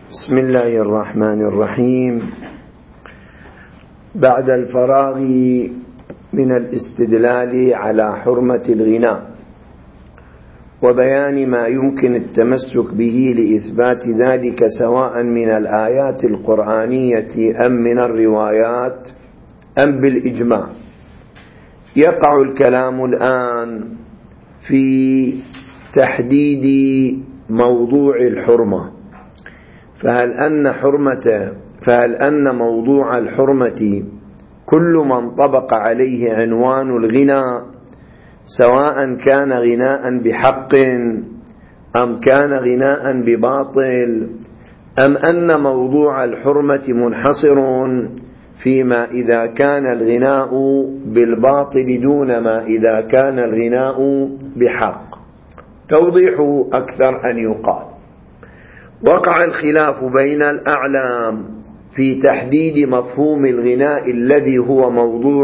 بسم الله الرحمن الرحيم. بعد الفراغ من الاستدلال على حرمة الغناء وبيان ما يمكن التمسك به لإثبات ذلك سواء من الآيات القرآنية أم من الروايات أم بالإجماع، يقع الكلام الآن في تحديد موضوع الحرمة. فهل أن موضوع الحرمة كل من طبق عليه عنوان الغناء، سواء كان غناء بحق أم كان غناء بباطل، أم أن موضوع الحرمة منحصر فيما إذا كان الغناء بالباطل دون ما إذا كان الغناء بحق؟ توضيح أكثر أن يقال: وقع الخلاف بين الأعلام في تحديد مفهوم الغناء الذي هو موضوع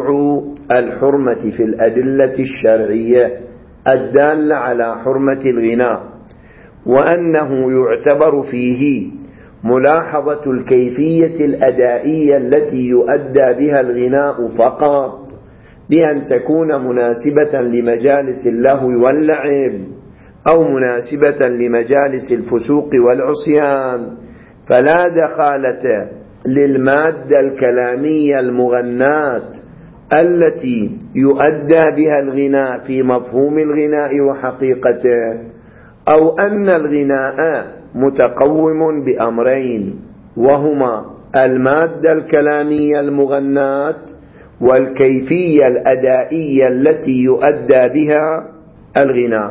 الحرمة في الأدلة الشرعية الدالة على حرمة الغناء، وأنه يعتبر فيه ملاحظة الكيفية الأدائية التي يؤدى بها الغناء فقط، بأن تكون مناسبة لمجالس اللهو واللعب أو مناسبة لمجالس الفسوق والعصيان، فلا دخالة للمادة الكلامية المغناة التي يؤدى بها الغناء في مفهوم الغناء وحقيقته، أو أن الغناء متقوم بأمرين، وهما المادة الكلامية المغناة والكيفية الأدائية التي يؤدى بها الغناء،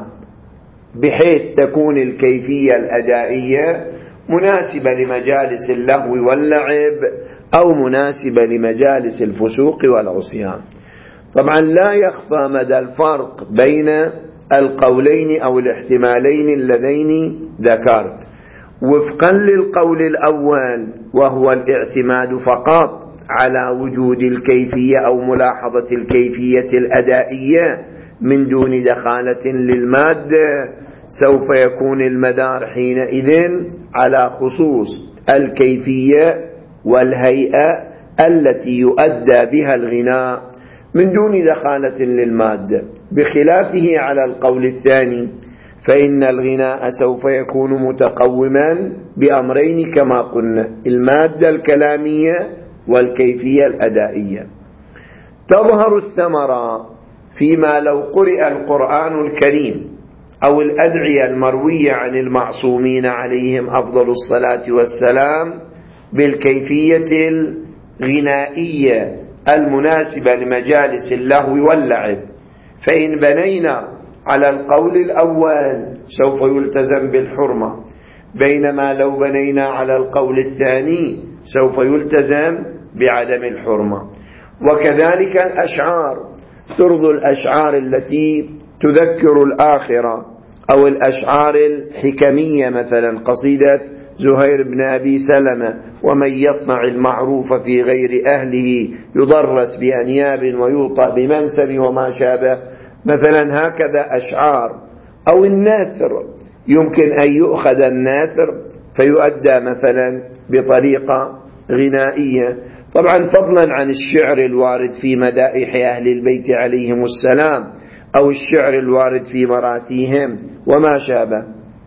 بحيث تكون الكيفية الأدائية مناسبة لمجالس اللهو واللعب أو مناسبة لمجالس الفسوق والعصيان. طبعا لا يخفى مدى الفرق بين القولين أو الاحتمالين اللذين ذكرت. وفقا للقول الأول، وهو الاعتماد فقط على وجود الكيفية أو ملاحظة الكيفية الأدائية من دون دخالة للمادة، سوف يكون المدار حينئذ على خصوص الكيفية والهيئة التي يؤدى بها الغناء من دون دخالة للمادة، بخلافه على القول الثاني، فإن الغناء سوف يكون متقوما بأمرين كما قلنا: المادة الكلامية والكيفية الأدائية. تظهر الثمرة فيما لو قرئ القرآن الكريم أو الأدعية المروية عن المعصومين عليهم أفضل الصلاة والسلام بالكيفية الغنائية المناسبة لمجالس اللهو واللعب، فإن بنينا على القول الأول سوف يلتزم بالحرمة، بينما لو بنينا على القول الثاني سوف يلتزم بعدم الحرمة. وكذلك الأشعار، ترض الأشعار التي تذكر الآخرة أو الأشعار الحكمية، مثلا قصيدة زهير بن أبي سلمة: ومن يصنع المعروف في غير أهله يضرس بأنياب ويوطأ بمنسب وما شابه، مثلا هكذا أشعار. أو الناثر، يمكن أن يؤخذ الناثر فيؤدى مثلا بطريقة غنائية، طبعا فضلا عن الشعر الوارد في مدائح أهل البيت عليهم السلام أو الشعر الوارد في مراتيهم وما شابه.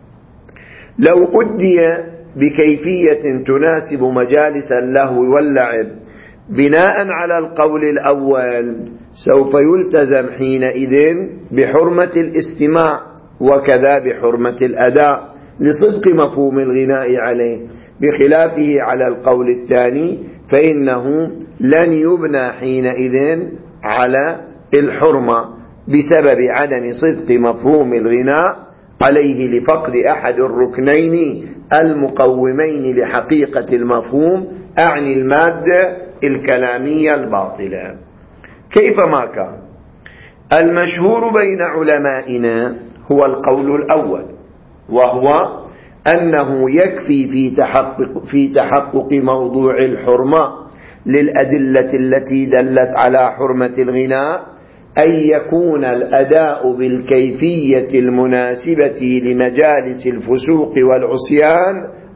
لو أدي بكيفية تناسب مجالس اللهو واللعب بناء على القول الأول سوف يلتزم حينئذ بحرمة الاستماع، وكذا بحرمة الأداء لصدق مفهوم الغناء عليه، بخلافه على القول الثاني فإنه لن يبنى حينئذ على الحرمة بسبب عدم صدق مفهوم الغناء عليه لفقد أحد الركنين المقومين لحقيقة المفهوم، أعني المادة الكلامية الباطلة. كيفما كان، المشهور بين علمائنا هو القول الأول، وهو أنه يكفي في تحقق موضوع الحرمة للأدلة التي دلت على حرمة الغناء أن يكون الأداء بالكيفية المناسبة لمجالس الفسوق والعصيان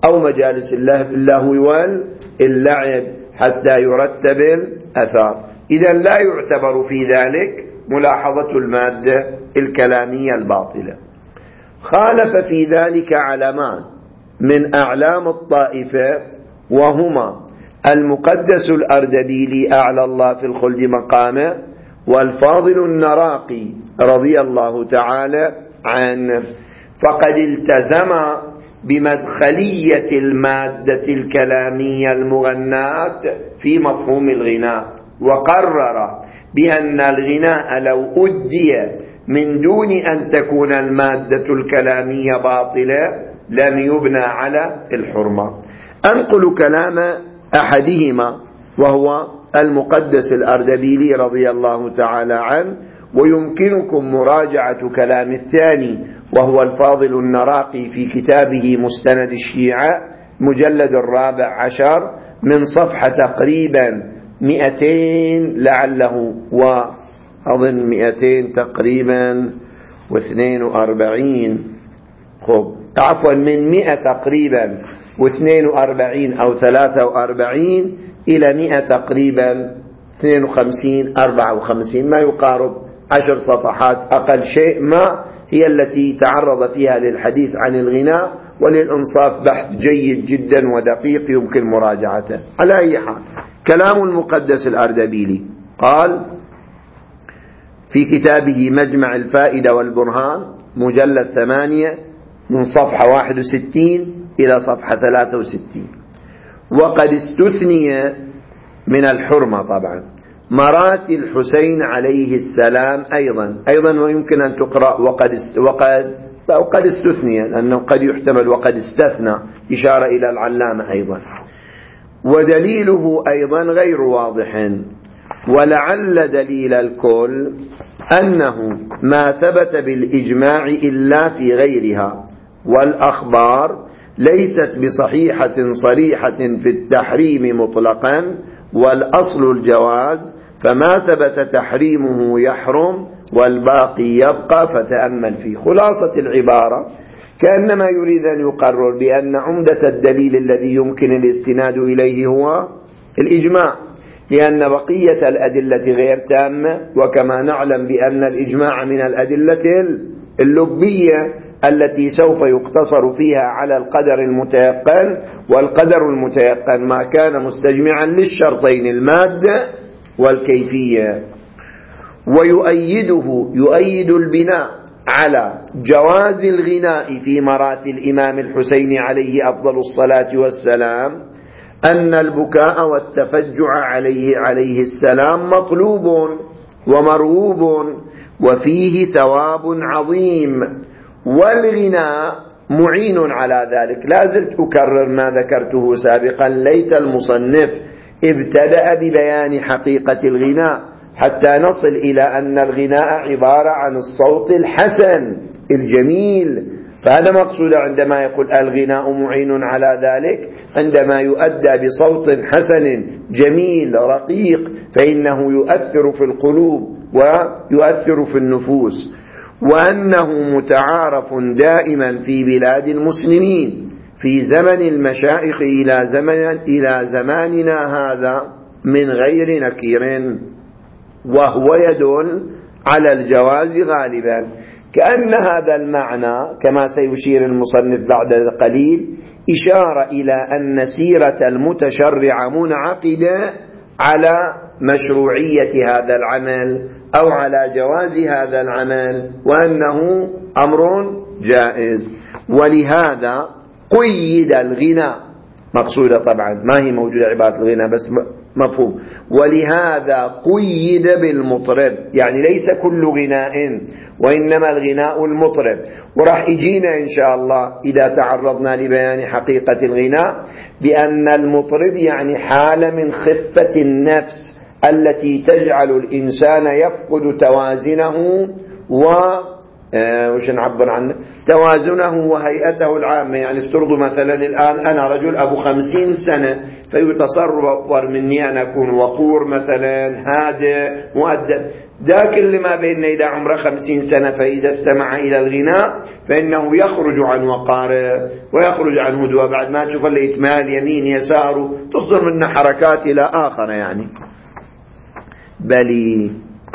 أو مجالس اللهو واللعب حتى يرتب الأثار. إذا لا يعتبر في ذلك ملاحظة المادة الكلامية الباطلة. خالف في ذلك علمان من أعلام الطائفة، وهما المقدس الأردبيلي أعلى الله في الخلد مقامه، والفاضل النراقي رضي الله تعالى عنه، فقد التزم بمدخلية المادة الكلامية المغناة في مفهوم الغناء، وقرر بأن الغناء لو أدي من دون أن تكون المادة الكلامية باطلة لم يبنى على الحرمة. أنقل كلام أحدهما وهو المقدس الأردبيلي رضي الله تعالى عنه، ويمكنكم مراجعة كلام الثاني وهو الفاضل النراقي في كتابه مستند الشيعة مجلد 14 من صفحة تقريبا 200 لعله وأظن 200 تقريبا و42 عفوا من 100 تقريبا و42 أو 43 إلى 100 تقريبا 52 54 ما يقارب 10 صفحات أقل شيء ما هي التي تعرض فيها للحديث عن الغناء، وللإنصاف بحث جيد جدا ودقيق يمكن مراجعته. على أي حال كلام المقدس الأردبيلي قال في كتابه مجمع الفائدة والبرهان مجلد 8 من صفحة 61 إلى صفحة 63: وقد استثني من الحرمة طبعا مرات الحسين عليه السلام أيضا ويمكن أن تقرأ وقد استثني، لأنه قد يحتمل وقد استثنى إشارة إلى العلامة أيضا. ودليله أيضا غير واضح، ولعل دليل الكل أنه ما ثبت بالإجماع إلا في غيرها، والأخبار ليست بصحيحة صريحة في التحريم مطلقا، والأصل الجواز، فما ثبت تحريمه يحرم والباقي يبقى، فتأمل فيه. خلاصة العبارة كأنما يريد أن يقرر بأن عمدة الدليل الذي يمكن الاستناد إليه هو الإجماع، لأن بقية الأدلة غير تامة، وكما نعلم بأن الإجماع من الأدلة اللبية التي سوف يقتصر فيها على القدر المتيقن، والقدر المتيقن ما كان مستجمعا للشرطين المادة والكيفية. يؤيد البناء على جواز الغناء في مرات الإمام الحسين عليه أفضل الصلاة والسلام أن البكاء والتفجع عليه السلام مطلوب ومرغوب وفيه ثواب عظيم، والغناء معين على ذلك. لا زلت أكرر ما ذكرته سابقا، ليت المصنف ابتدأ ببيان حقيقة الغناء حتى نصل إلى أن الغناء عبارة عن الصوت الحسن الجميل. فهذا مقصود عندما يقول الغناء معين على ذلك، عندما يؤدى بصوت حسن جميل رقيق فإنه يؤثر في القلوب ويؤثر في النفوس، وأنه متعارف دائما في بلاد المسلمين في زمن المشائخ إلى زماننا هذا من غير نكير، وهو يدل على الجواز غالبا. كأن هذا المعنى كما سيشير المصنف بعد قليل إشارة إلى أن سيرة المتشرع منعقدة على مشروعية هذا العمل أو على جواز هذا العمل، وأنه أمر جائز. ولهذا قيد الغناء، مقصودة طبعا ما هي موجودة عبارة الغناء بس مفهوم، ولهذا قيد بالمطرب، يعني ليس كل غناء وإنما الغناء المطرب. وراح يجينا إن شاء الله إذا تعرضنا لبيان حقيقة الغناء بأن المطرب يعني حالة من خفة النفس التي تجعل الإنسان يفقد توازنه وش نعبر عنه توازنه وهيئته العامة. يعني افترضوا مثلا الآن أنا رجل أبو 50 سنة، فيتصور مني أن أكون وقور مثلا هادئ مؤدب. ذاك اللي ما بيننا إلى عمره 50 سنة فإذا استمع إلى الغناء فإنه يخرج عن وقاره ويخرج عن هدوء، بعد ما تشوف اللي يتمال يمين يسار تصدر منه حركات إلى آخر يعني. بل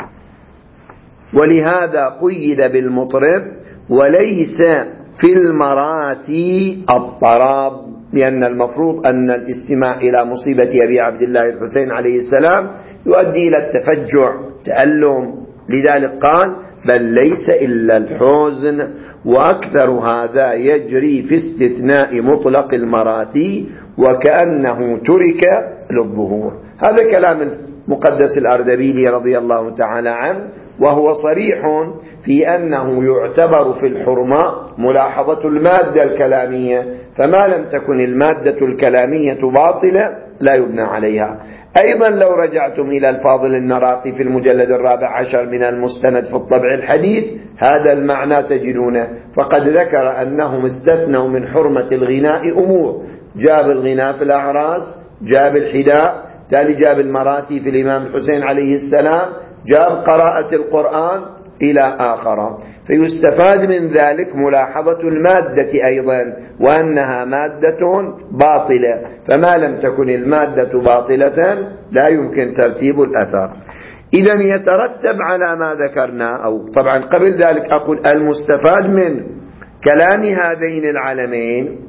ولهذا قيد بالمطرب وليس في المراتي الطراب، لأن المفروض أن الاستماع إلى مصيبة أبي عبد الله الحسين عليه السلام يؤدي إلى التفجع تألم، لذلك قال بل ليس إلا الحزن، وأكثر هذا يجري في استثناء مطلق المراتي وكأنه ترك للظهور. هذا كلام المقدس الأردبيلي رضي الله تعالى عنه، وهو صريح في أنه يعتبر في الحرمة ملاحظة المادة الكلامية، فما لم تكن المادة الكلامية باطلة لا يبنى عليها. أيضا لو رجعتم إلى الفاضل النراقي في المجلد 14 من المستند في الطبع الحديث هذا المعنى تجدونه، فقد ذكر أنهم استثنوا من حرمة الغناء أمور، جاب الغناء في الأعراس، جاب الحداء، تالي جاب المراتي في الإمام الحسين عليه السلام، جاب قراءة القرآن إلى آخر. فيستفاد من ذلك ملاحظة المادة أيضا، وأنها مادة باطلة، فما لم تكن المادة باطلة لا يمكن ترتيب الأثر. إذن يترتب على ما ذكرنا، أو طبعا قبل ذلك أقول المستفاد من كلام هذين العلمين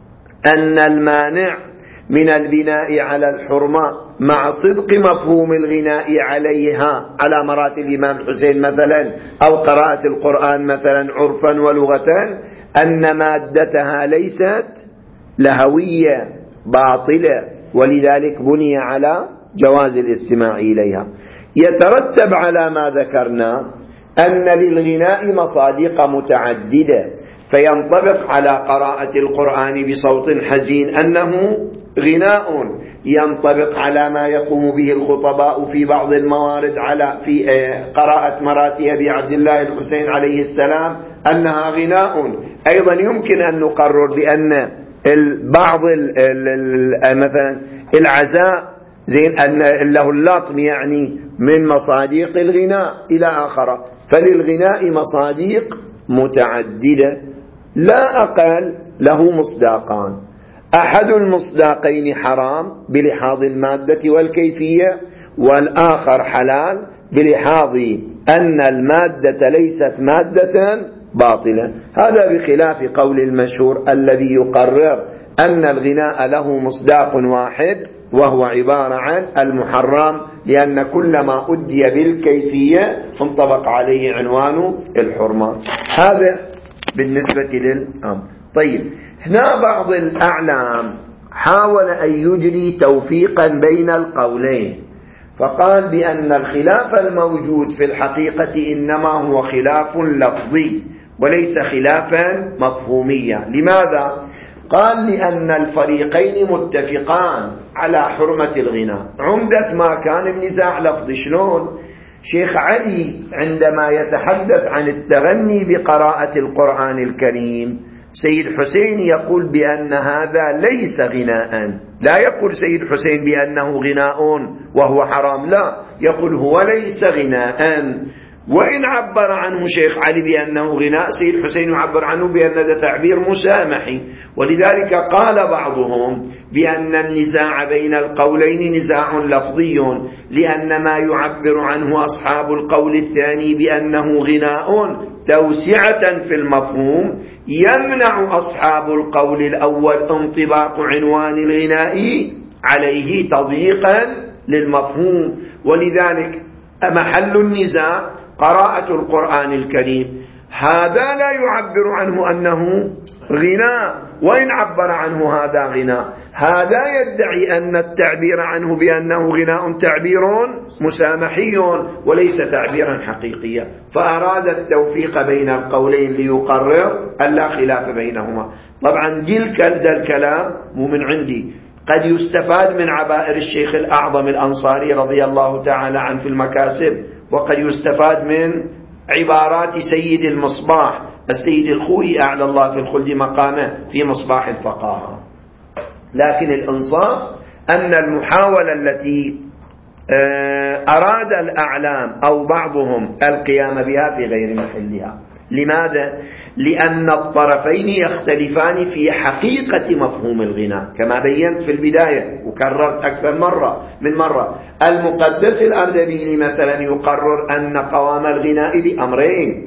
أن المانع من البناء على الحرمة مع صدق مفهوم الغناء عليها على مراتب الإمام الحسين مثلا أو قراءة القرآن مثلا عرفا ولغة أن مادتها ليست لهوية باطلة، ولذلك بني على جواز الاستماع إليها. يترتب على ما ذكرنا أن للغناء مصادق متعددة، فينطبق على قراءة القرآن بصوت حزين أنه غناء، ينطبق على ما يقوم به الخطباء في بعض الموارد على في قراءة مراتي أبي عبد الله الحسين عليه السلام أنها غناء. أيضا يمكن أن نقرر بأن بعض مثلا العزاء زين أن له اللطم يعني من مصادق الغناء إلى آخر، فللغناء مصادق متعددة لا أقل له مصداقان، أحد المصداقين حرام بلحاظ المادة والكيفية، والآخر حلال بلحاظ أن المادة ليست مادة باطلة. هذا بخلاف قول المشهور الذي يقرر أن الغناء له مصداق واحد وهو عبارة عن المحرم، لأن كل ما أدي بالكيفية انطبق عليه عنوان الحرمة. هذا بالنسبة للأمر. طيب، هنا بعض الأعلام حاول أن يجري توفيقا بين القولين، فقال بأن الخلاف الموجود في الحقيقة إنما هو خلاف لفظي وليس خلافا مفهوميا. لماذا؟ قال لأن الفريقين متفقان على حرمة الغناء. عمدة ما كان النزاع لفظي. شلون؟ شيخ علي عندما يتحدث عن التغني بقراءة القرآن الكريم، سيد حسين يقول بأن هذا ليس غناء، لا يقول سيد حسين بأنه غناء وهو حرام، لا، يقول هو ليس غناء. وإن عبر عنه شيخ علي بأنه غناء، سيد حسين يعبر عنه بأن هذا تعبير مسامحي. ولذلك قال بعضهم بأن النزاع بين القولين نزاع لفظي، لأن ما يعبر عنه أصحاب القول الثاني بأنه غناء توسعة في المفهوم يمنع أصحاب القول الأول انطباق عنوان الغناء عليه تضييقا للمفهوم. ولذلك محل النزاع قراءة القرآن الكريم، هذا لا يعبر عنه أنه غناء، وإن عبر عنه هذا غناء، هذا يدعي أن التعبير عنه بأنه غناء تعبير مسامحي وليس تعبيرا حقيقيا. فأراد التوفيق بين القولين ليقرر ألا خلاف بينهما. طبعا جلك الكلام مو من عندي، قد يستفاد من عبائر الشيخ الأعظم الأنصاري رضي الله تعالى عنه في المكاسب، وقد يستفاد من عبارات سيد المصباح السيد الخوئي أعلى الله في الخلد مقامه في مصباح الفقاهة. لكن الإنصاف أن المحاولة التي أراد الأعلام أو بعضهم القيام بها في غير محلها. لماذا؟ لأن الطرفين يختلفان في حقيقة مفهوم الغناء كما بينت في البداية وكررت أكثر من مرة. المقدس الأردبيلي مثلا يقرر أن قوام الغناء بأمرين،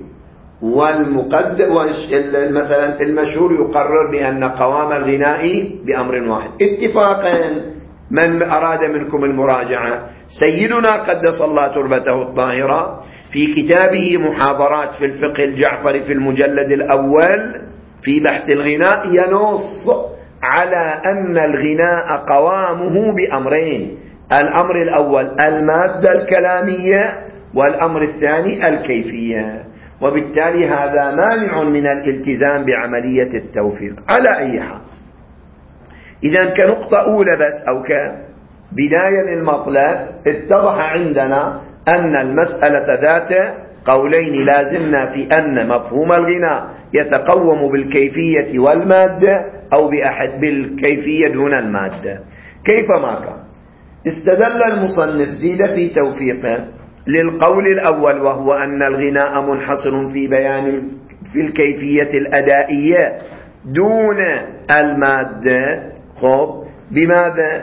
مثلا المشهور يقرر بأن قوام الغناء بأمر واحد اتفاقا. من أراد منكم المراجعة، سيدنا قدس الله تربته الطاهرة في كتابه محاضرات في الفقه الجعفري في المجلد الأول في بحث الغناء ينص على أن الغناء قوامه بأمرين: الأمر الأول المادة الكلامية، والأمر الثاني الكيفية، وبالتالي هذا مانع من الالتزام بعملية التوفيق. على أي حال، إذا كنقطة أولى بس أو كبداية للمطلب اتضح عندنا أن المسألة ذات قولين لازمنا في أن مفهوم الغناء يتقوم بالكيفية والمادة أو بالكيفية دون المادة. كيفما كان، استدل المصنف زيد في توفيقه للقول الأول، وهو أن الغناء منحصر في الكيفية الأدائية دون المادة. بماذا؟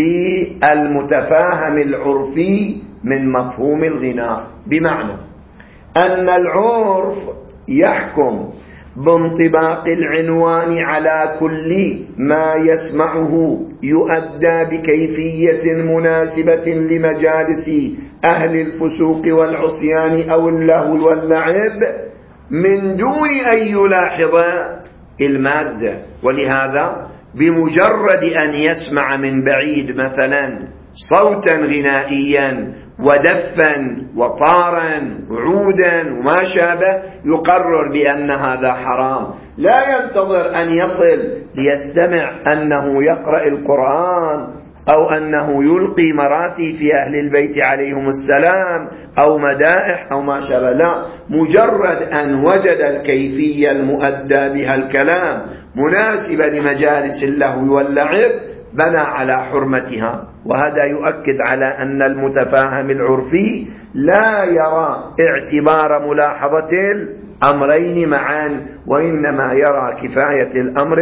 بالمتفاهم العرفي من مفهوم الغناء، بمعنى أن العرف يحكم بانطباق العنوان على كل ما يسمعه يؤدى بكيفية مناسبة لمجالس أهل الفسوق والعصيان أو اللهو واللعب من دون أن يلاحظ المادة. ولهذا بمجرد أن يسمع من بعيد مثلا صوتا غنائيا ودفا وطارا وعودا وما شابه يقرر بأن هذا حرام، لا ينتظر أن يصل ليستمع أنه يقرأ القرآن أو أنه يلقي مراتي في أهل البيت عليهم السلام أو مدائح أو ما شابه، لا، مجرد أن وجد الكيفية المؤدى بها الكلام مناسبة لمجالس اللهو واللعب بنى على حرمتها. وهذا يؤكد على أن المتفاهم العرفي لا يرى اعتبار ملاحظة الأمرين معا، وإنما يرى كفاية الأمر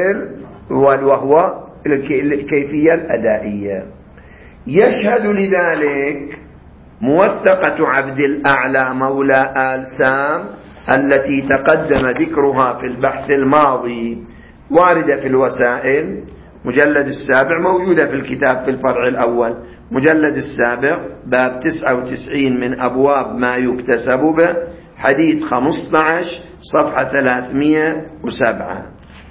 وهو الكيفية الأدائية. يشهد لذلك موثقة عبد الأعلى مولى آل سام التي تقدم ذكرها في البحث الماضي، واردة في الوسائل مجلد السابع، موجودة في الكتاب في الفرع الأول مجلد السابع باب 99 من أبواب ما يكتسب به، حديث 15 صفحة 307.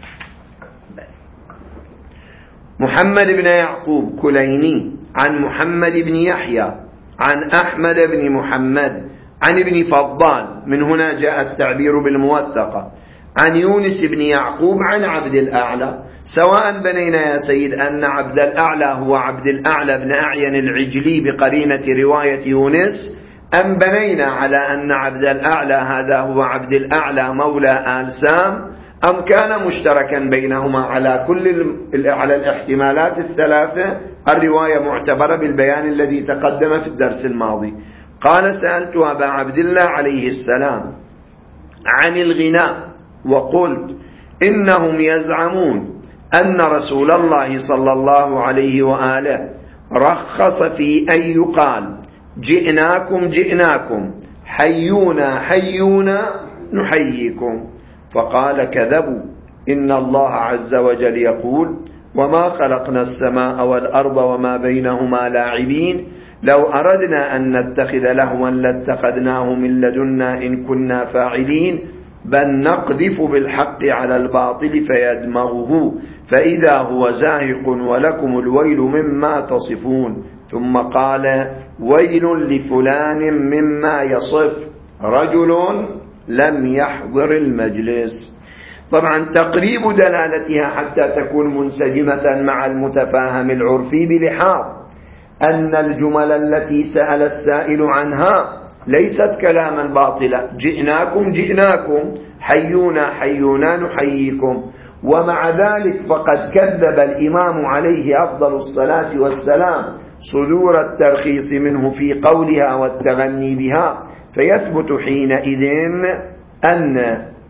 محمد بن يعقوب كليني عن محمد بن يحيى عن أحمد بن محمد عن ابن فضال، من هنا جاء التعبير بالموثقة، عن يونس بن يعقوب عن عبد الأعلى. سواء بنينا يا سيد أن عبد الأعلى هو عبد الأعلى بن أعين العجلي بقرينة رواية يونس، أم بنينا على أن عبد الأعلى هذا هو عبد الأعلى مولى آل سام، أم كان مشتركا بينهما على الاحتمالات الثلاثة. الرواية معتبرة بالبيان الذي تقدم في الدرس الماضي. قال: سألت أبا عبد الله عليه السلام عن الغناء وقلت: إنهم يزعمون أن رسول الله صلى الله عليه وآله رخص في أن يقال جئناكم جئناكم، حيونا حيونا نحييكم. فقال: كذبوا، إن الله عز وجل يقول: وما خلقنا السماء والأرض وما بينهما لاعبين، لو أردنا أن نتخذ لهوا لاتخذناه من لدنا إن كنا فاعلين، بل نقذف بالحق على الباطل فيدمغه فإذا هو زاهق ولكم الويل مما تصفون. ثم قال: ويل لفلان مما يصف رجل لم يحضر المجلس. طبعا تقريب دلالتها حتى تكون منسجمة مع المتفاهم العرفي بلحاظ أن الجمل التي سأل السائل عنها ليست كلاما باطلا. جئناكم جئناكم، حيونا حيونا نحييكم. ومع ذلك فقد كذب الإمام عليه أفضل الصلاة والسلام صدور الترخيص منه في قولها والتغني بها، فيثبت حينئذ أن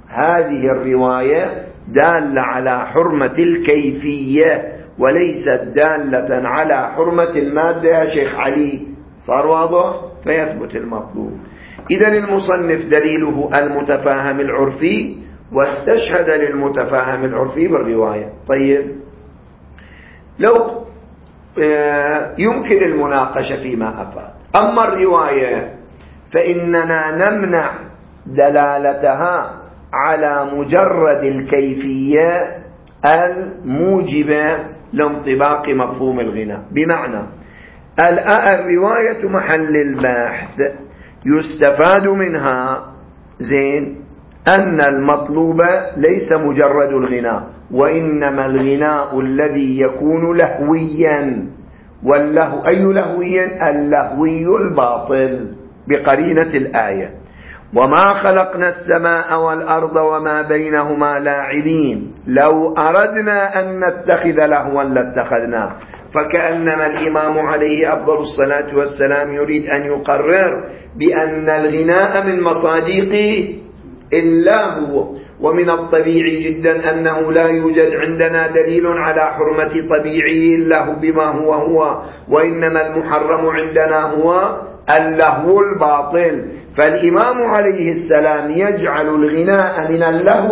هذه الرواية دالة على حرمة الكيفية وليست دالة على حرمة المادة يا شيخ علي. صار واضح؟ فيثبت المطلوب. إذن المصنف دليله المتفاهم العرفي، واستشهد للمتفاهم العرفي بالرواية. طيب، لو يمكن المناقشة فيما أفاد. أما الرواية فإننا نمنع دلالتها على مجرد الكيفية الموجبة لانطباق مفهوم الغناء. بمعنى الرواية محل البحث يستفاد منها أن المطلوب ليس مجرد الغناء، وإنما الغناء الذي يكون لهويا. واللهو أي لهويا؟ اللهوي الباطل بقرينة الآية: وما خلقنا السماء والأرض وما بينهما لاعبين لو أردنا أن نتخذ لهوا لاتخذناه. فكأنما الإمام عليه أفضل الصلاة والسلام يريد أن يقرر بأن الغناء من مصادق اللهو، ومن الطبيعي جدا أنه لا يوجد عندنا دليل على حرمة طبيعي اللهو بما هو، وإنما المحرم عندنا هو اللهو الباطل. فالإمام عليه السلام يجعل الغناء من اللهو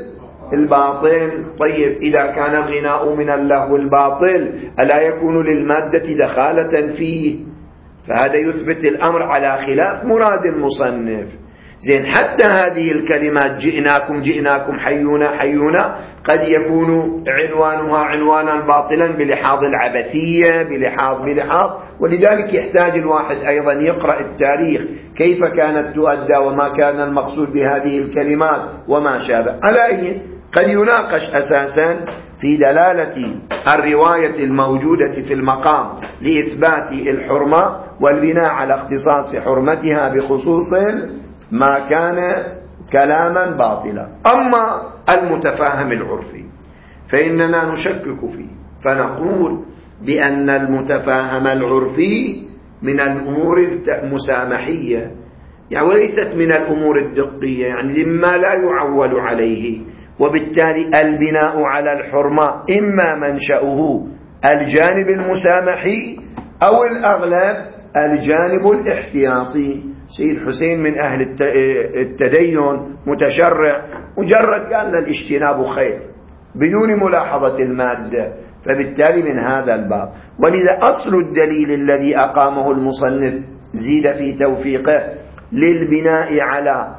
الباطل. طيب، إذا كان الغناء من اللهو الباطل ألا يكون للمادة دخالة فيه؟ فهذا يثبت الأمر على خلاف مراد المصنف. حتى هذه الكلمات جئناكم حيونا قد يكون عنوانها عنوانا باطلا بلحاظ العبثية بلحاظ، ولذلك يحتاج الواحد أيضا يقرأ التاريخ كيف كانت تؤدى وما كان المقصود بهذه الكلمات وما شابه. على أي قد يناقش أساسا في دلالة الرواية الموجودة في المقام لإثبات الحرمة والبناء على اختصاص حرمتها بخصوص ما كان كلاما باطلا. أما المتفاهم العرفي فإننا نشكك فيه، فنقول بأن المتفاهم العرفي من الأمور المسامحية، يعني وليست من الأمور الدقية، يعني مما لا يعول عليه. وبالتالي البناء على الحرمة إما منشأه الجانب المسامحي أو الأغلب الجانب الاحتياطي. سيد حسين من أهل التدين متشرع، مجرد كان الاجتناب خير بدون ملاحظة المادة، فبالتالي من هذا الباب. ولذا أصل الدليل الذي أقامه المصنف زيد في توفيقه للبناء على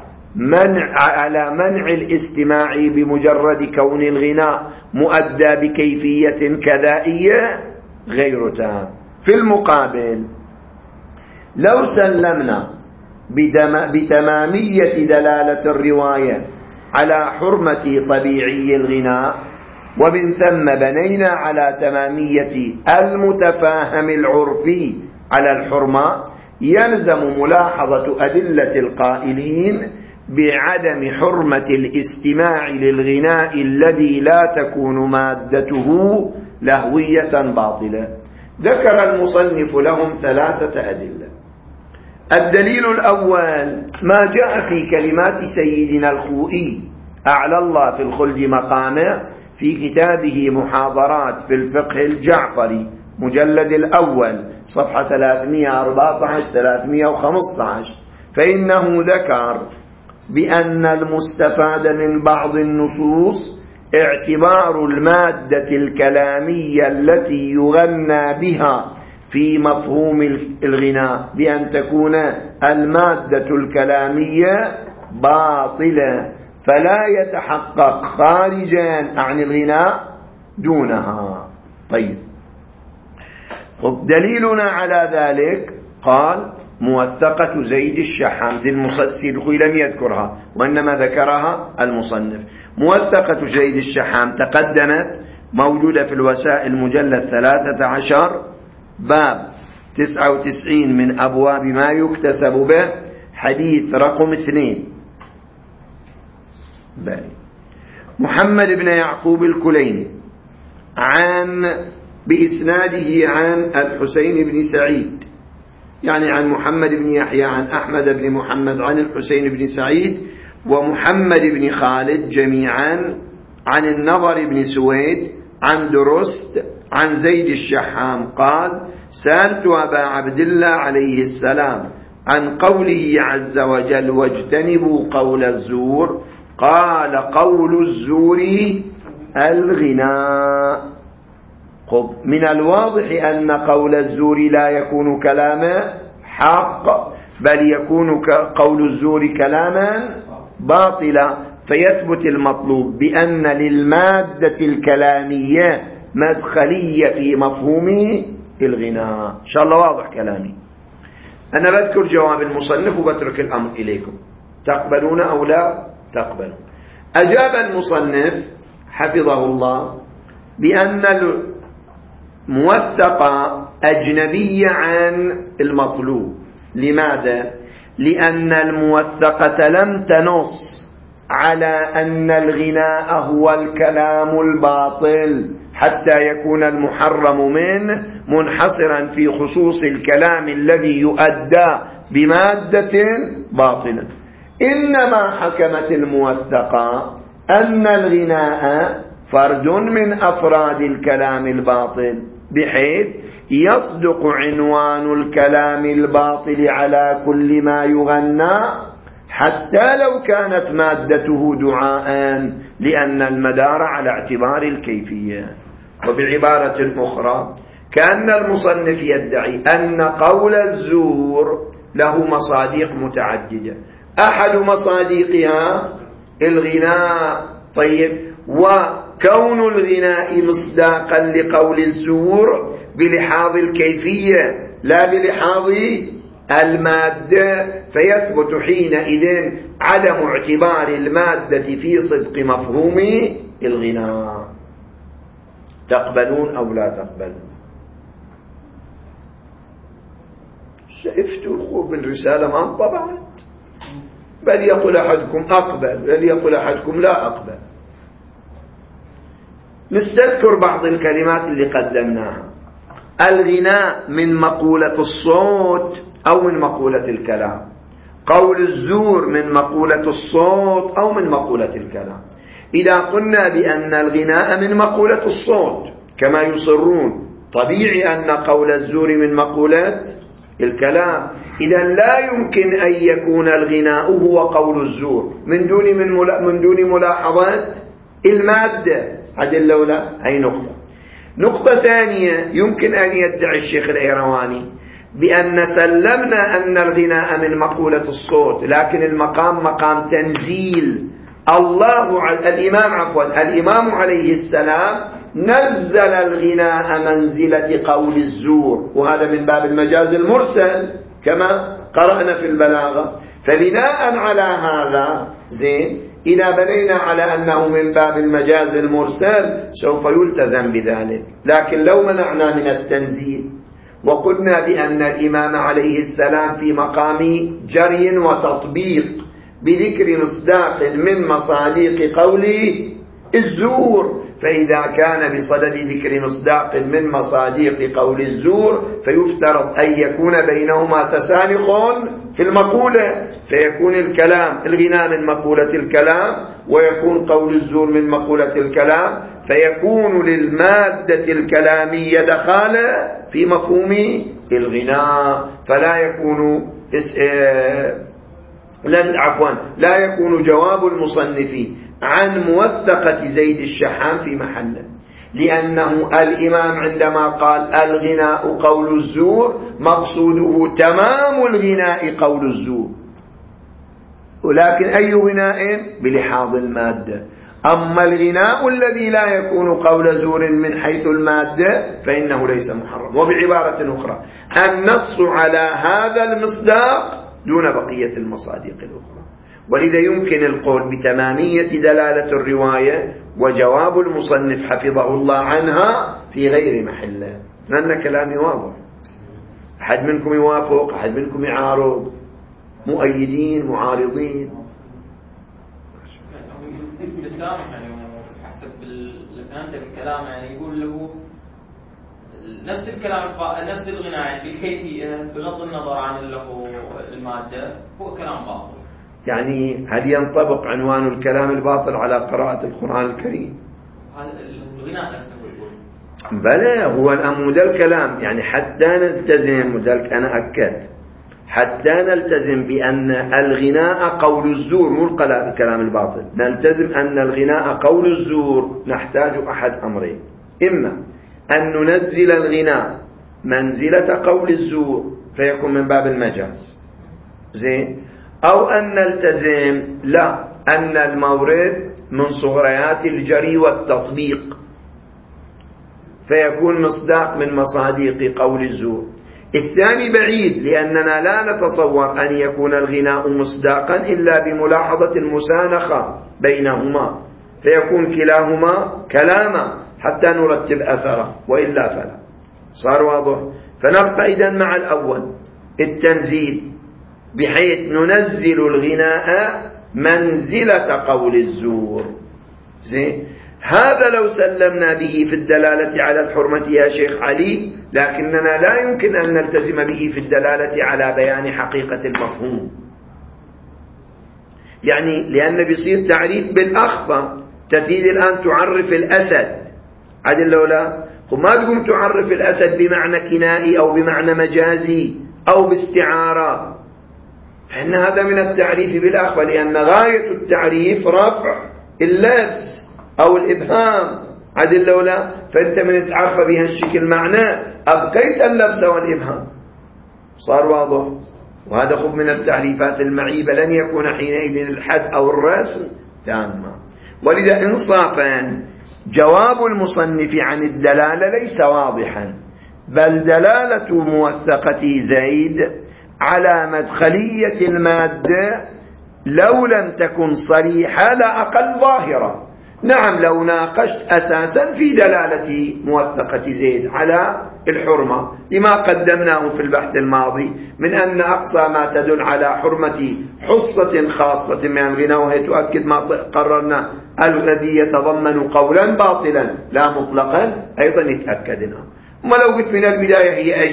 منع الاستماع بمجرد كون الغناء مؤدى بكيفية كذائية غير تام. في المقابل لو سلمنا بتمامية دلالة الرواية على حرمة طبيعي الغناء، ومن ثم بنينا على تمامية المتفاهم العرفي على الحرمة، يلزم ملاحظة أدلة القائلين بعدم حرمة الاستماع للغناء الذي لا تكون مادته لهوية باطلة. ذكر المصنف لهم 3 أدلة. الدليل الأول ما جاء في كلمات سيدنا الخوئي أعلى الله في الخلد مقامه في كتابه محاضرات في الفقه الجعفري مجلد الأول صفحة 314-315، فإنه ذكر بأن المستفاد من بعض النصوص اعتبار المادة الكلامية التي يغنى بها في مفهوم الغناء بأن تكون المادة الكلامية باطلة فلا يتحقق خارجا عن الغناء دونها. طيب، دليلنا على ذلك قال موثقة زيد الشحام. سيد الخوئي لم يذكرها وإنما ذكرها المصنف. موثقة زيد الشحام تقدمت، موجودة في الوسائل مجلد 13 باب 99 من أبواب ما يكتسب به، حديث رقم 2. محمد بن يعقوب الكليني بإسناده عن الحسين بن سعيد، يعني عن محمد بن يحيى عن أحمد بن محمد عن الحسين بن سعيد ومحمد بن خالد جميعا عن النضر بن سويد عن درست عن زيد الشحام قال: سألت أبا عبد الله عليه السلام عن قوله عز وجل: واجتنبوا قول الزور. قال: قول الزور الغناء. من الواضح أن قول الزور لا يكون كلاما حق، بل يكون قول الزور كلاما باطلا، فيثبت المطلوب بأن للمادة الكلامية مدخلية في مفهوم الغناء. إن شاء الله واضح كلامي. أنا بذكر جواب المصنف وبترك الأمر إليكم، تقبلون أو لا تقبلون. أجاب المصنف حفظه الله بأن الموثقة أجنبية عن المطلوب. لماذا؟ لأن الموثقة لم تنص على أن الغناء هو الكلام الباطل حتى يكون المحرم منه منحصرا في خصوص الكلام الذي يؤدى بمادة باطلة. إنما حكمت الموثقة أن الغناء فرد من أفراد الكلام الباطل، بحيث يصدق عنوان الكلام الباطل على كل ما يغنى حتى لو كانت مادته دعاء، لأن المدار على اعتبار الكيفية. وبعبارة أخرى، كأن المصنف يدعي أن قول الزور له مصادق متعددة، أحد مصادقها الغناء. طيب، وكون الغناء مصداقا لقول الزور بلحاظ الكيفية لا بلحاظ المادة، فيثبت حينئذ عدم اعتبار المادة في صدق مفهوم الغناء. تقبلون أو لا تقبلون؟ شفتوا الخوف من رسالة ما انطبعت، بل يقول أحدكم أقبل، بل يقول أحدكم لا أقبل. نستذكر بعض الكلمات اللي قدمناها. الغناء من مقولة الصوت أو من مقولة الكلام. قول الزور من مقولة الصوت أو من مقولة الكلام. إذا قلنا بأن الغناء من مقولة الصوت كما يصرون، طبيعي أن قول الزور من مقولة الكلام. إذا لا يمكن أن يكون الغناء هو قول الزور من دون ملاحظة المادة. عدل لولا هي نقطة ثانية، يمكن أن يدعي الشيخ الإيرواني بأن سلمنا أن الغناء من مقولة الصوت، لكن المقام مقام تنزيل. الإمام عليه السلام نزل الغناء منزلة قول الزور، وهذا من باب المجاز المرسل كما قرأنا في البلاغة. فبناء على هذا إذا بنينا على أنه من باب المجاز المرسل سوف يلتزم بذلك. لكن لو منعنا من التنزيل وقلنا بأن الإمام عليه السلام في مقام جري وتطبيق بذكر مصداق من مصادق قول الزور، فإذا كان بصدد ذكر مصداق من مصادق قول الزور فيفترض أن يكون بينهما تسانخ في المقولة، فيكون الغناء من مقولة الكلام ويكون قول الزور من مقولة الكلام، فيكون للمادة الكلامية دخالة في مفهوم الغناء، فلا يكون لا يكون جواب المصنف عن موثقة زيد الشحام في محله، لأنه الإمام عندما قال الغناء قول الزور مقصوده تمام الغناء قول الزور، ولكن أي غناء بلحاظ المادة. أما الغناء الذي لا يكون قول زور من حيث المادة فإنه ليس محرم. وبعبارة أخرى، النص على هذا المصداق دون بقية المصادق الأخرى. ولذا يمكن القول بتمامية دلالة الرواية وجواب المصنف حفظه الله عنها في غير محله، لأن كلامي واضح. أحد منكم يوافق، أحد منكم يعارض، مؤيدين معارضين. بالسامح يعني حسب الفهمت بالكلام، يعني يقول له نفس الكلام نفس الغناء بالكيفية بغض النظر عن له المادة هو كلام باطل. يعني هل ينطبق عنوان الكلام الباطل على قراءة القرآن الكريم؟ الغناء نفسه بلى هو الأمود الكلام، يعني حتى نلتزم، وذلك أنا أكد حتى نلتزم بأن الغناء قول الزور مو الكلام الباطل، نلتزم أن الغناء قول الزور، نحتاج أحد أمرين: إما أن ننزل الغناء منزلة قول الزور فيكون من باب المجاز زين، أو أن نلتزم لا أن المورد من صغريات الجري والتطبيق فيكون مصداق من مصادق قول الزور. الثاني بعيد، لأننا لا نتصور أن يكون الغناء مصداقا إلا بملاحظة المسانخة بينهما، فيكون كلاهما كلاما حتى نرتب أثره، وإلا فلا. صار واضح؟ فنبقى إذن مع الأول التنزيل، بحيث ننزل الغناء منزلة قول الزور زين. هذا لو سلمنا به في الدلالة على الحرمة يا شيخ علي، لكننا لا يمكن أن نلتزم به في الدلالة على بيان حقيقة المفهوم، يعني لأن بيصير تعريف بالأخطأ. تفيد الآن تعرف الأسد عدل لولا وما تقوم تعرف الأسد بمعنى كنائي أو بمعنى مجازي أو باستعارة، فإن هذا من التعريف بالأخطأ، لأن غاية التعريف رفع اللبس أو الإبهام عدل لولا، فأنت من تعرف بها الشكل معناه أبقيت اللبس والإبهام. صار واضح؟ وهذا خذ من التعريفات المعيبة، لن يكون حينئذ الحد أو الرسم تاما. ولذا إنصافا جواب المصنف عن الدلالة ليس واضحا، بل دلالة موثقة زيد على مدخلية المادة لو لم تكن صريحة لا أقل ظاهرة. نعم لو ناقشت أساسا في دلالة موثقة زيد على الحرمة لما قدمناه في البحث الماضي من أن أقصى ما تدل على حرمة حصة خاصة من الغناء، وهي تؤكد ما قررنا الذي يتضمن قولا باطلا لا مطلقا أيضا يتأكدنا. وما لو قلت من البداية هي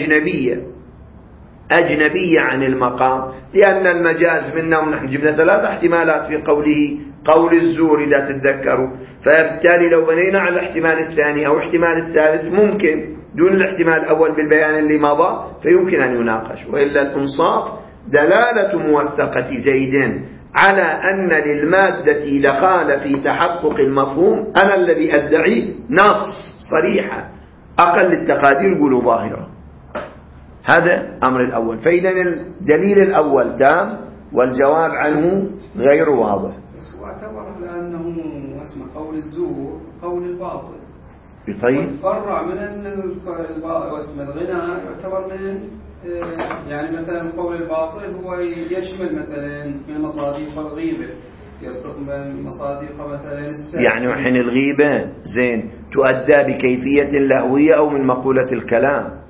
أجنبية عن المقام، لأن المجاز منا، ونحن جبنا 3 احتمالات في قوله قول الزور إذا تتذكروا، فبالتالي لو بنينا على الاحتمال الثاني أو احتمال الثالث ممكن دون الاحتمال الأول بالبيان اللي مضى فيمكن أن يناقش. وإلا الإنصاف دلالة موثقة زيد على أن للمادة دخال في تحقق المفهوم، أنا الذي أدعي نص صريحة أقل التقادير يقولوا ظاهرة. هذا أمر الأول. فإذا الدليل الأول تام والجواب عنه غير واضح. واعتبر لأنه اسم قول الزور قول الباطل، طيب فرع من اسم الغناء يعتبر من يعني مثلا قول الباطل هو يشمل مثلا من مصادق الغيبة، يصدق من مصادق مثلا السحر، يعني وحين الغيبة زين تؤدى بكيفية لهوية أو من مقولة الكلام.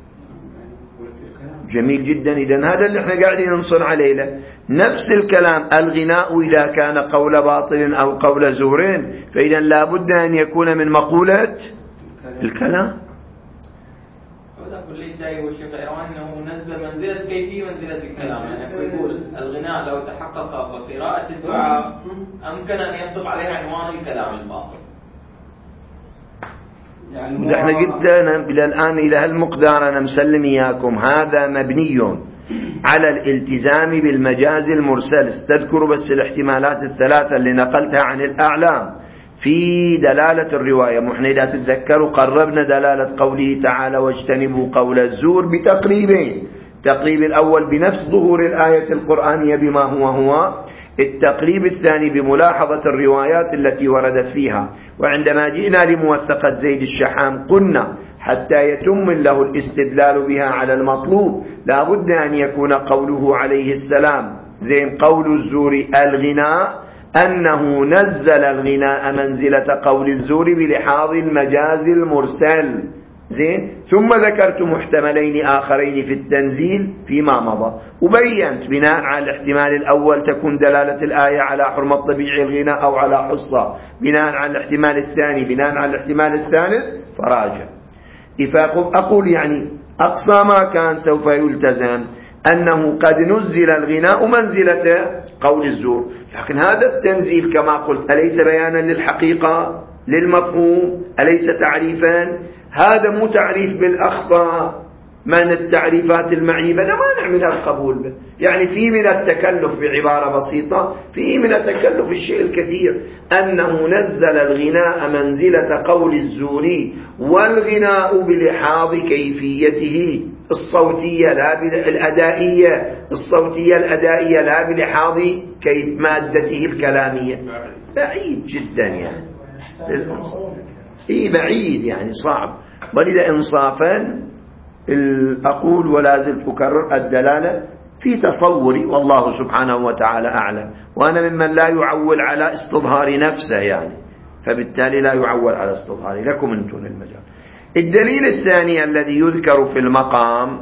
جميل جدا. إذن هذا اللي احنا قاعدين ننصر عليه له. نفس الكلام الغناء إذا كان قول باطل أو قول زور فإذا لا بد أن يكون من مقولة الكلام. هذا كل الداعي والشيخ إيران أنه نزل منزلة كيفية منزلة الكلام، يعني يقول الغناء لو تحقق بقراءة الدعاء أمكن أن يصدق عليها عنوان الكلام الباطل. يعني احنا قلت إلى الآن إلى هالمقدار أنا مسلم إياكم هذا مبني على الالتزام بالمجاز المرسل. استذكروا بس الاحتمالات الثلاثة اللي نقلتها عن الأعلام في دلالة الرواية. محن إذا تتذكروا قربنا دلالة قوله تعالى واجتنبوا قول الزور بتقريبين. التقريب الأول بنفس ظهور الآية القرآنية بما هو، التقريب الثاني بملاحظة الروايات التي وردت فيها. وعندما جئنا لموثقة زيد الشحام قلنا حتى يتم له الاستدلال بها على المطلوب لا بد أن يكون قوله عليه السلام زين قول الزور الغناء أنه نزل الغناء منزلة قول الزور بلحاظ المجاز المرسل زين. ثم ذكرت محتملين آخرين في التنزيل فيما مضى، وبينت بناء على الاحتمال الأول تكون دلالة الآية على حرمة طبيعي الغناء أو على حصة، بناء على الاحتمال الثاني بناء على الاحتمال الثالث فراجع. أقول يعني أقصى ما كان سوف يلتزم أنه قد نزل الغناء منزلة قول الزور. لكن هذا التنزيل كما قلت أليس بيانا للحقيقة للمفهوم؟ أليس تعريفا؟ هذا مو تعريف بالأخطاء من التعريفات المعيبة، لا مانع من القبول به. يعني في من التكلف بعبارة بسيطة، في من التكلف الشيء الكثير، أنه نزل الغناء منزلة قول الزوري، والغناء بلحاظ كيفيته الصوتية لا الأدائية، الصوتية الأدائية لا بلحاظ كيف مادته الكلامية. بعيد جدا يعني بعيد يعني صعب. ولذا إنصافا أقول ولا زلت أكرر الدلالة في تصوري، والله سبحانه وتعالى أعلم، وأنا ممن لا يعول على استظهار نفسه يعني، فبالتالي لا يعول على استظهاري، لكم أنتم المجال. الدليل الثاني الذي يذكر في المقام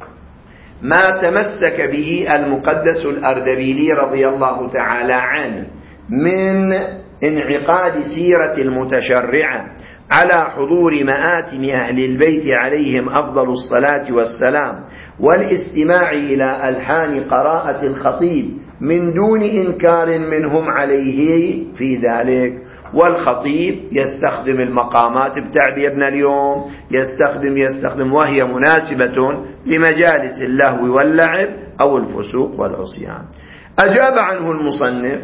ما تمسك به المقدس الأردبيلي رضي الله تعالى عنه من انعقاد سيرة المتشرعة على حضور مآتم أهل البيت عليهم أفضل الصلاة والسلام، والاستماع إلى ألحان قراءة الخطيب من دون إنكار منهم عليه في ذلك. والخطيب يستخدم المقامات بتعبيرنا اليوم، يستخدم وهي مناسبة لمجالس اللهو واللعب أو الفسوق والعصيان. أجاب عنه المصنف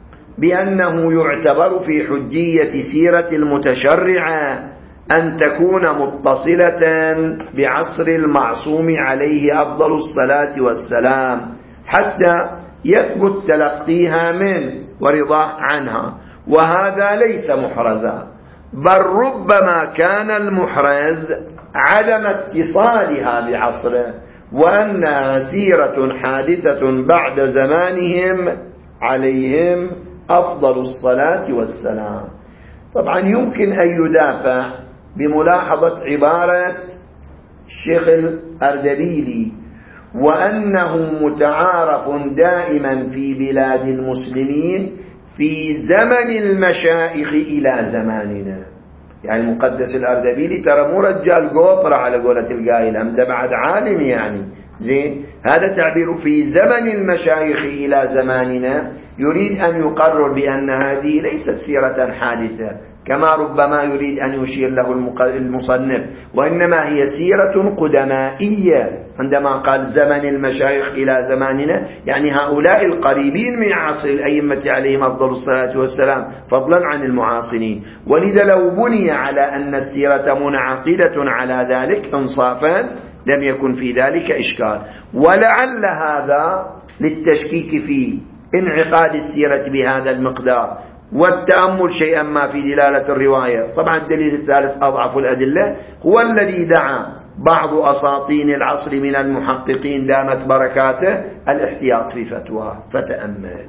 بأنه يعتبر في حجية سيرة المتشرعة أن تكون متصلة بعصر المعصوم عليه أفضل الصلاة والسلام حتى يثبت تلقيها منه ورضاه عنها، وهذا ليس محرزا، بل ربما كان المحرز عدم اتصالها بعصره، وأنها سيرة حادثة بعد زمانهم عليهم أفضل الصلاة والسلام. طبعا يمكن أن يدافع بملاحظة عبارة الشيخ الأردبيلي، وأنه متعارف دائما في بلاد المسلمين في زمن المشايخ إلى زماننا. يعني المقدس الأردبيلي ترى مو رجال قوطرة على قولة القائل، أم ده بعد عالم يعني زين. هذا تعبير في زمن المشايخ إلى زماننا، يريد أن يقرر بأن هذه ليست سيرة حادثة كما ربما يريد أن يشير له المصنف، وإنما هي سيرة قدمائية. عندما قال زمن المشايخ إلى زماننا يعني هؤلاء القريبين من عصر الأئمة عليهم أفضل الصلاة والسلام فضلا عن المعاصرين. ولذا لو بني على أن السيرة منعقدة على ذلك إنصافا لم يكن في ذلك إشكال. ولعل هذا للتشكيك في انعقاد السيرة بهذا المقدار والتأمل شيئا ما في دلالة الرواية. طبعا الدليل الثالث أضعف الأدلة هو الذي دعا بعض أساطين العصر من المحققين دامت بركاته الاحتياط في فتواه، فتأمل.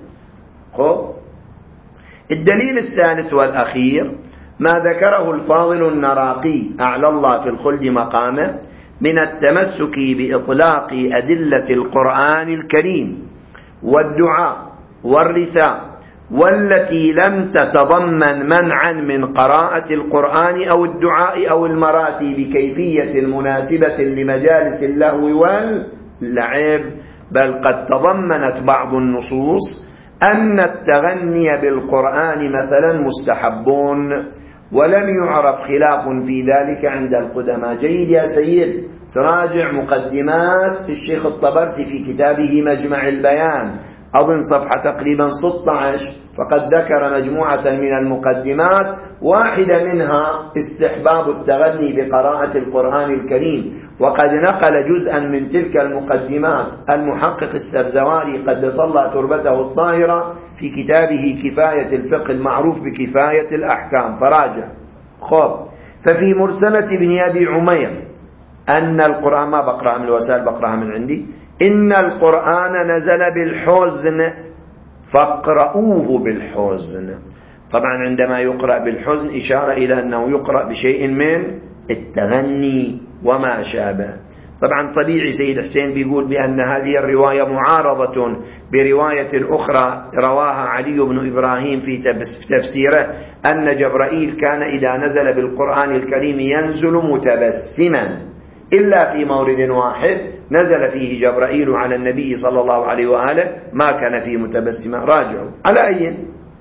الدليل الثالث والأخير ما ذكره الفاضل النراقي أعلى الله في الخلد مقامه من التمسك بإطلاق أدلة القرآن الكريم والدعاء والرثاء والتي لم تتضمن منعا من قراءة القرآن أو الدعاء أو المراتي بكيفية مناسبة لمجالس اللهو واللعب، بل قد تضمنت بعض النصوص أن التغني بالقرآن مثلا مستحبون، ولم يعرف خلاف في ذلك عند القدماء. جيد يا سيد، تراجع مقدمات الشيخ الطبرسي في كتابه مجمع البيان، أظن صفحة تقريبا 16، فقد ذكر مجموعة من المقدمات، واحدة منها استحباب التغني بقراءة القرآن الكريم. وقد نقل جزءا من تلك المقدمات المحقق السبزواري قدس الله تربته الطاهرة في كتابه كفاية الفقه المعروف بكفاية الأحكام، فراجع. ففي مرسلة ابن أبي عمير أن القرآن، ما بقرأها من الوسائل بقرأها من عندي، إن القرآن نزل بالحزن فاقرؤوه بالحزن. طبعا عندما يقرأ بالحزن إشارة إلى أنه يقرأ بشيء من التغني وما شابه. طبعا طبيعي سيد حسين بيقول بأن هذه الرواية معارضة برواية أخرى رواها علي بن إبراهيم في تفسيره أن جبرائيل كان إذا نزل بالقرآن الكريم ينزل متبسما، إلا في مورد واحد نزل فيه جبرائيل على النبي صلى الله عليه وآله ما كان فيه متبسما. راجعوا. على أي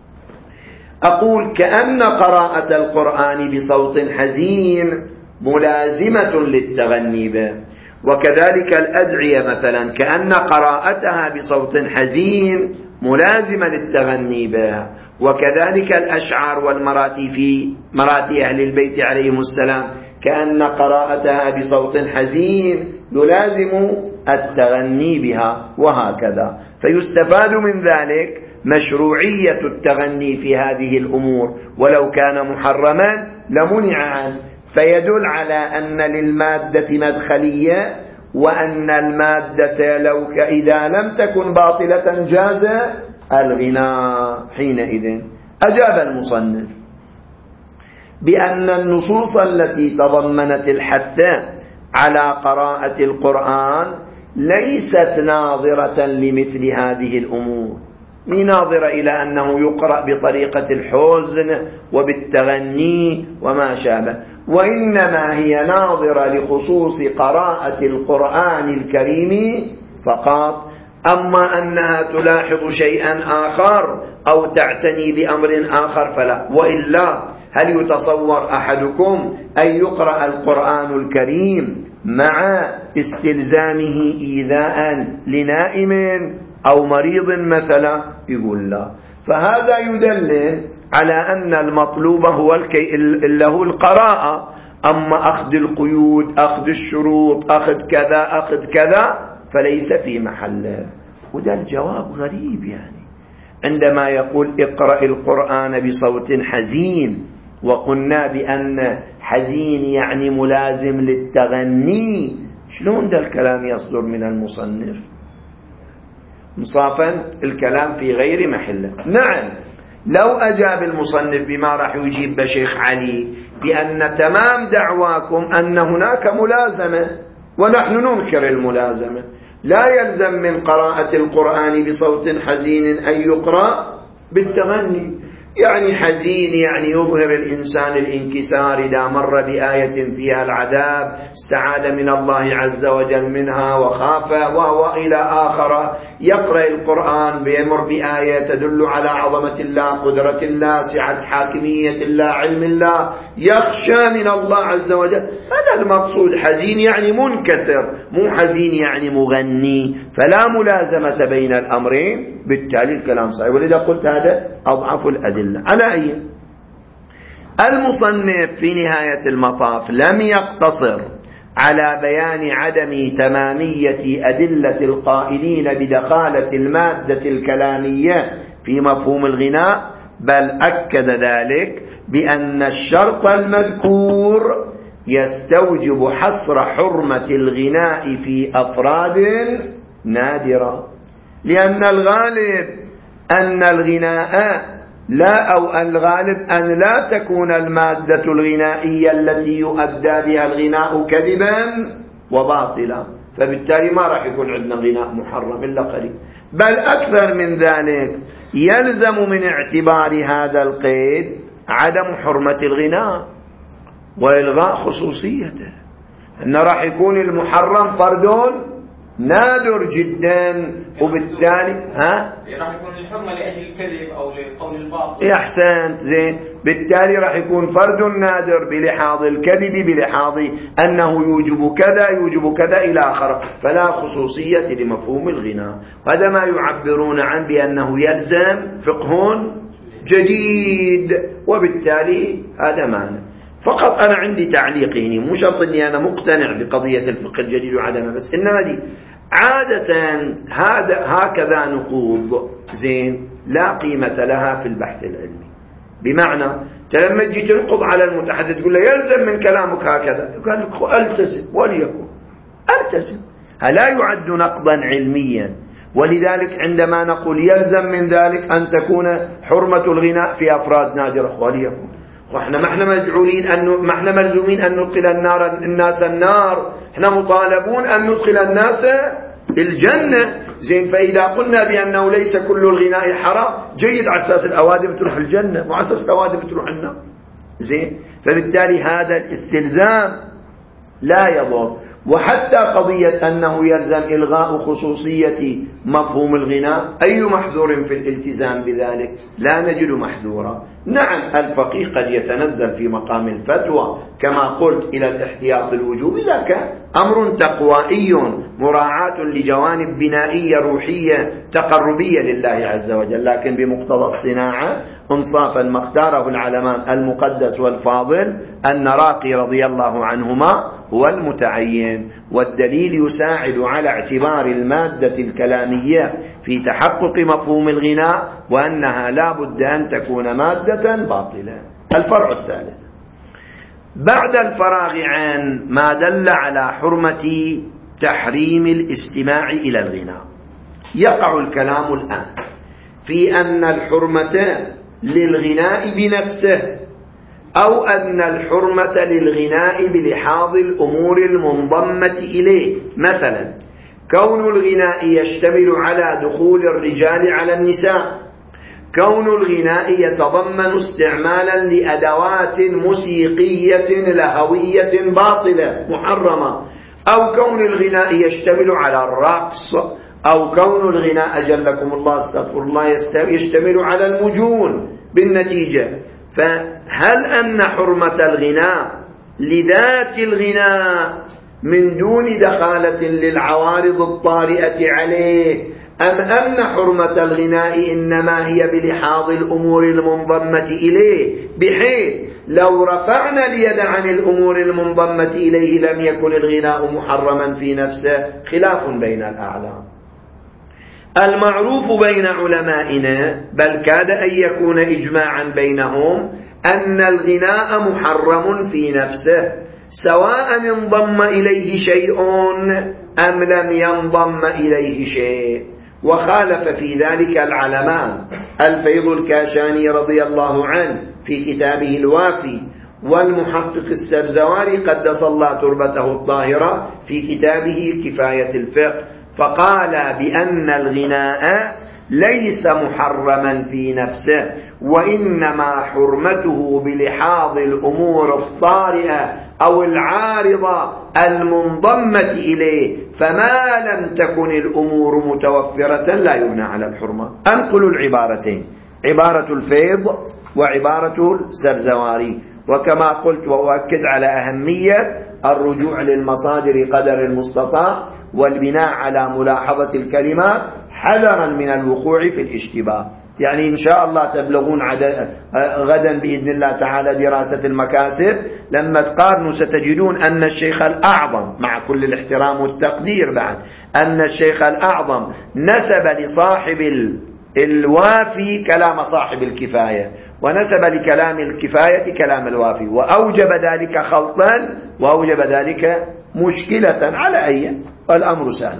أقول كأن قراءة القرآن بصوت حزين ملازمة للتغني به، وكذلك الأدعية مثلا كأن قراءتها بصوت حزين ملازمة للتغني به، وكذلك الأشعار والمراتي في مراتي أهل البيت عليهم السلام كأن قراءتها بصوت حزين يلازم التغني بها، وهكذا. فيستفاد من ذلك مشروعية التغني في هذه الأمور، ولو كان محرما لمنع عنه، فيدل على أن للمادة مدخلية، وأن المادة لو إذا لم تكن باطلة جاز الغناء حينئذ. أجاب المصنف بأن النصوص التي تضمنت الحث على قراءة القرآن ليست ناظرة لمثل هذه الأمور، ناظرة إلى أنه يقرأ بطريقة الحزن وبالتغني وما شابه، وإنما هي ناظرة لخصوص قراءة القرآن الكريم فقط. أما أنها تلاحظ شيئا آخر أو تعتني بأمر آخر فلا. وإلا هل يتصور أحدكم أن يقرأ القرآن الكريم مع استلزامه إيذاء لنائم أو مريض مثلا؟ يقول لا. فهذا يدلل على أن المطلوب هو له القراءة، أما أخذ القيود، أخذ الشروط، أخذ كذا أخذ كذا فليس في محله. وده الجواب غريب يعني، عندما يقول اقرأ القرآن بصوت حزين، وقلنا بأن حزين يعني ملازم للتغني، شلون ده الكلام يصدر من المصنف؟ مصافا الكلام في غير محله. نعم، لو أجاب المصنف بما راح يجيب بشيخ علي بأن تمام دعواكم أن هناك ملازمة ونحن ننكر الملازمة، لا يلزم من قراءة القرآن بصوت حزين أن يقرأ بالتغني. يعني حزين يعني يظهر الإنسان الانكسار إذا مر بآية فيها العذاب، استعاذ من الله عز وجل منها وخاف وإلى آخر. يقرأ القرآن بيمر بآية تدل على عظمة الله، قدرة الله، سعة حاكمية الله، علم الله، يخشى من الله عز وجل. هذا المقصود. حزين يعني منكسر، مو حزين يعني مغني، فلا ملازمة بين الأمرين. بالتالي الكلام صحيح، ولذا قلت هذا أضعف الأدلة. على أي المصنف في نهاية المطاف لم يقتصر على بيان عدم تمامية أدلة القائلين بدخالة المادة الكلامية في مفهوم الغناء، بل أكد ذلك بأن الشرط المذكور يستوجب حصر حرمة الغناء في أفراد نادرة، لأن الغالب أن الغناء الغالب أن لا تكون المادة الغنائية التي يؤدى بها الغناء كذبا وباطلا، فبالتالي ما راح يكون عندنا غناء محرم إلا قليل. بل أكثر من ذلك، يلزم من اعتبار هذا القيد عدم حرمة الغناء وإلغاء خصوصيته، أن راح يكون المحرم فرد نادر جدا، وبالتالي راح يكون الحرمة لأجل الكذب أو لقول الباطل. أحسنت، زين. بالتالي راح يكون فرد نادر بلحاظ الكذب، بلحاظ أنه يوجب كذا يوجب كذا إلى آخره، فلا خصوصية لمفهوم الغناء. هذا ما يعبرون عن بأنه يلزم فقه جديد، وبالتالي هذا معنى. فقط أنا عندي تعليق هنا، مو شرط أني أنا مقتنع بقضية الفقه الجديد وعدمه، بس إنما دي عادة هكذا نقوض زين لا قيمة لها في البحث العلمي. بمعنى لما تجي تنقض على المتحدث تقول له يلزم من كلامك هكذا، قال لك التزم وليكن التزم، لا يعد نقضا علميا. ولذلك عندما نقول يلزم من ذلك أن تكون حرمة الغناء في أفراد نادرة وليكن، وإحنا ما احنا مجعولين ما احنا ملزومين أن ندخل الناس النار، احنا مطالبون أن ندخل الناس الجنة. زين، فإذا قلنا بأنه ليس كل الغناء حرام، جيد، على أساس الأوادم تروح الجنة، مو على أساس الأوادم تروح النار. زين، فبالتالي هذا الاستلزام لا يضر. وحتى قضية أنه يلزم إلغاء خصوصية مفهوم الغناء، أي محذور في الالتزام بذلك؟ لا نجد محذورا. نعم الفقيه قد يتنزل في مقام الفتوى كما قلت إلى الاحتياط الوجوبي، ذاك أمر تقوائي مراعاة لجوانب بنائية روحية تقربية لله عز وجل، لكن بمقتضى الصناعة انصافا ما اختاره العلمان المقدس والفاضل أن راقي رضي الله عنهما هو المتعين. والدليل يساعد على اعتبار المادة الكلامية في تحقق مفهوم الغناء، وأنها لا بد أن تكون مادة باطلة. الفرع الثالث بعد الفراغ عن ما دل على حرمة تحريم الاستماع إلى الغناء، يقع الكلام الآن في أن الحرمة للغناء بنفسه، أو أن الحرمة للغناء بلحاظ الأمور المنضمة إليه. مثلا كون الغناء يشتمل على دخول الرجال على النساء، كون الغناء يتضمن استعمالا لأدوات موسيقية لهوية باطلة محرمة، أو كون الغناء يشتمل على الرقص، أو كون الغناء أجلكم الله استغفر الله يشتمل على المجون بالنتيجة. فهل أن حرمة الغناء لذات الغناء من دون دخالة للعوارض الطارئة عليه، أم أن حرمة الغناء إنما هي بلحاظ الأمور المنضمة إليه، بحيث لو رفعنا اليد عن الأمور المنضمة إليه لم يكن الغناء محرما في نفسه؟ خلاف بين الأعلام. المعروف بين علمائنا بل كاد أن يكون إجماعا بينهم أن الغناء محرم في نفسه، سواء انضم إليه شيء أم لم ينضم إليه شيء. وخالف في ذلك العلمان الفيض الكاشاني رضي الله عنه في كتابه الوافي، والمحقق السبزواري قدس الله تربته الطاهرة في كتابه كفاية الفقه، فقال بأن الغناء ليس محرما في نفسه، وإنما حرمته بلحاظ الأمور الطارئة أو العارضة المنضمة إليه، فما لم تكن الأمور متوفرة لا يبنى على الحرمة. أنقل العبارتين، عبارة الفيض وعبارة السبزواري، وكما قلت وأؤكد على أهمية الرجوع للمصادر قدر المستطاع والبناء على ملاحظة الكلمات حذرا من الوقوع في الاشتباه. يعني إن شاء الله تبلغون غدا بإذن الله تعالى دراسة المكاسب، لما تقارنوا ستجدون أن الشيخ الأعظم مع كل الاحترام والتقدير بعد أن الشيخ الأعظم نسب لصاحب الوافي كلام صاحب الكفاية، ونسب لكلام الكفاية كلام الوافي، وأوجب ذلك خلطا وأوجب ذلك مشكلة على أي، والأمر سهل.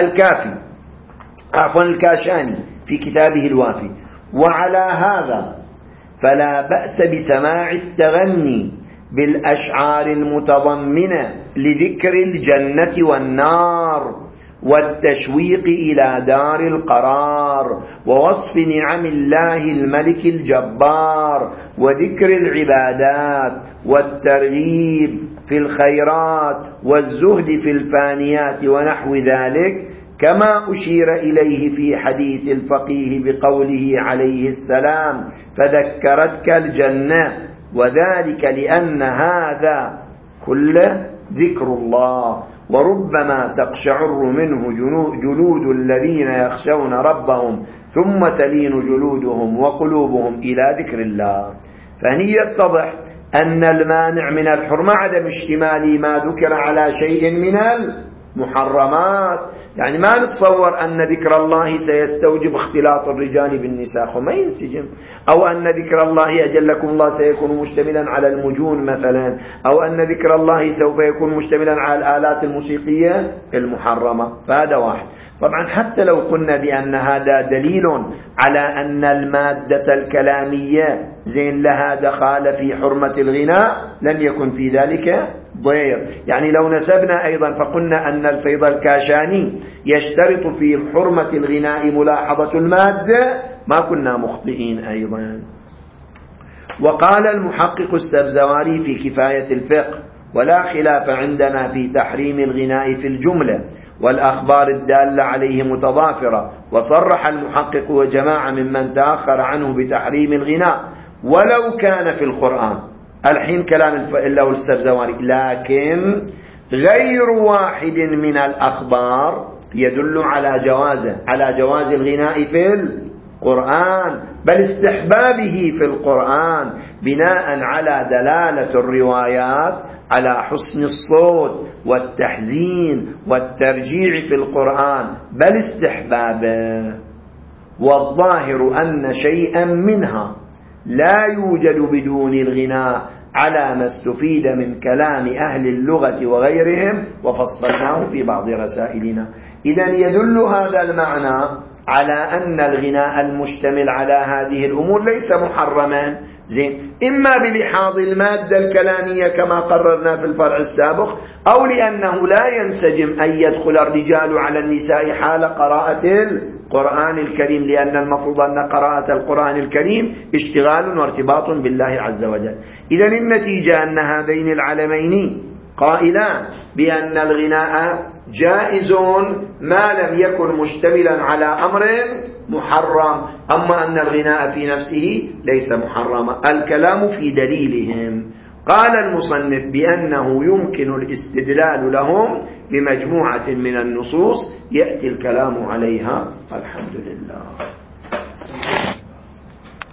الكاشاني في كتابه الوافي: وعلى هذا فلا بأس بسماع التغني بالأشعار المتضمنة لذكر الجنة والنار والتشويق إلى دار القرار ووصف نعم الله الملك الجبار وذكر العبادات والترغيب في الخيرات والزهد في الفانيات ونحو ذلك، كما أشير إليه في حديث الفقيه بقوله عليه السلام: فذكرتك الجنة، وذلك لأن هذا كله ذكر الله، وربما تقشعر منه جلود الذين يخشون ربهم ثم تلين جلودهم وقلوبهم إلى ذكر الله. فهي يتضح أن المانع من الحرمة عدم اشتمال ما ذكر على شيء من المحرمات. يعني ما نتصور أن ذكر الله سيستوجب اختلاط الرجال بالنساء وما ينسجم، أو أن ذكر الله أجلكم الله سيكون مشتملا على المجون مثلا، أو أن ذكر الله سوف يكون مشتملا على الآلات الموسيقية المحرمة. فهذا واحد. طبعا حتى لو قلنا بأن هذا دليل على أن المادة الكلامية زين لها دخال في حرمة الغناء لم يكن في ذلك ضير. يعني لو نسبنا أيضا فقلنا أن الفيض الكاشاني يشترط في حرمة الغناء ملاحظة المادة ما كنا مخطئين أيضا. وقال المحقق السبزواري في كفاية الفقه: ولا خلاف عندنا في تحريم الغناء في الجملة، والأخبار الدالة عليه متضافرة، وصرح المحقق وجماعة ممن تأخر عنه بتحريم الغناء ولو كان في القرآن. الحين كلام له السرزواني، لكن غير واحد من الأخبار يدل على جواز الغناء في القرآن، بل استحبابه في القرآن، بناء على دلالة الروايات على حسن الصوت والتحزين والترجيع في القرآن، بل استحبابه. والظاهر أن شيئا منها لا يوجد بدون الغناء على ما استفيد من كلام أهل اللغة وغيرهم، وفصلناه في بعض رسائلنا. إذن يدل هذا المعنى على أن الغناء المشتمل على هذه الأمور ليس محرما، إما بلحاظ المادة الكلامية كما قررنا في الفرع السابق، أو لأنه لا ينسجم أن يدخل الرجال على النساء حال قراءة القرآن الكريم، لأن المفروض أن قراءة القرآن الكريم اشتغال وارتباط بالله عز وجل. إذن النتيجة أن هذين العلمين قائلان بأن الغناء جائز ما لم يكن مشتملا على أمر محرم، أما أن الغناء في نفسه ليس محرما. الكلام في دليلهم. قال المصنف بأنه يمكن الاستدلال لهم بمجموعة من النصوص يأتي الكلام عليها. الحمد لله.